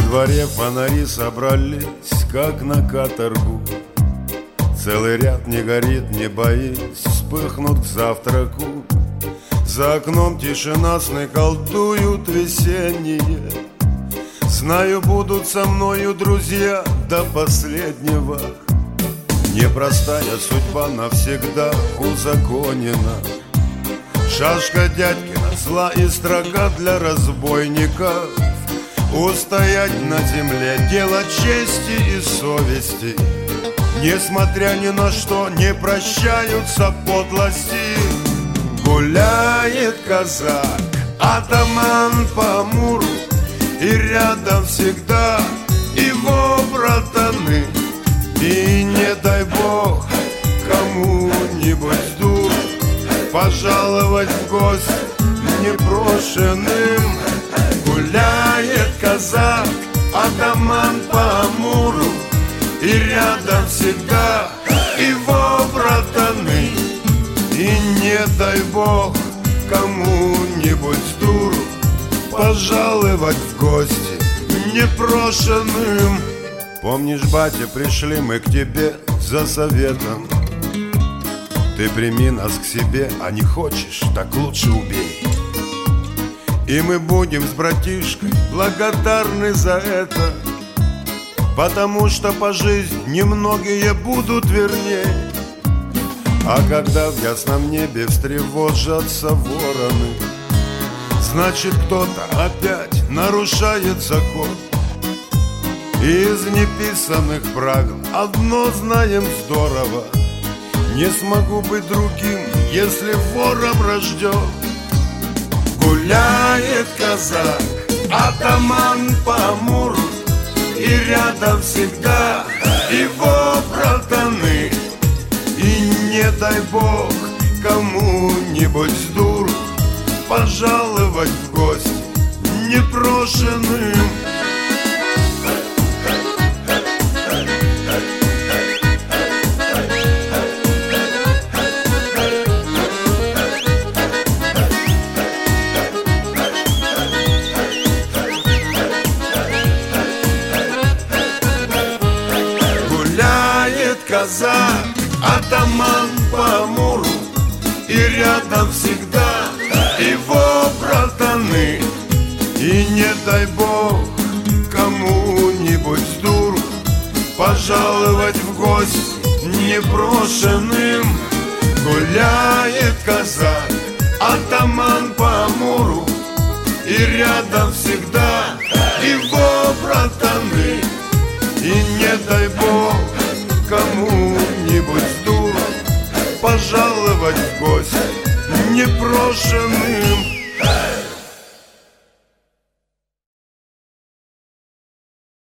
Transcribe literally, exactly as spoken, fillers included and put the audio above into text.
дворе фонари собрались, как на каторгу. Целый ряд не горит, не боись, вспыхнут к завтраку. За окном тишина, сны колдуют весенние. Знаю, будут со мною друзья до последнего. Непростая судьба навсегда узаконена. Шашка дядькина, зла и строга для разбойников. Устоять на земле — дело чести и совести. Несмотря ни на что, не прощаются подлости. Гуляет казак, атаман по Амуру, и рядом всегда его братаны. И не дай бог кому-нибудь дур пожаловать в гости непрошенным. Гуляет казак, атаман по Амуру, и рядом всегда его братаны. И не дай бог кому-нибудь дуру пожаловать в гости непрошенным. Помнишь, батя, пришли мы к тебе за советом. Ты прими нас к себе, а не хочешь, так лучше убей. И мы будем с братишкой благодарны за это, потому что по жизни немногие будут верней. А когда в ясном небе встревожатся вороны, значит, кто-то опять нарушает закон. Из неписанных правил одно знаем здорово: не смогу быть другим, если вором рожден. Гуляет казак, атаман по Амуру, и рядом всегда его братаны. И не дай бог кому-нибудь дуру пожаловать в гости непрошенным. Гуляет казак, атаман по Амуру, и рядом всегда его братаны. И не дай бог кому-нибудь дуру пожаловать в гости непрошенным. Гуляет казак, атаман по Амуру, и рядом всегда его братаны. И не дай бог кому-нибудь дуру пожаловать в гости непрошенным.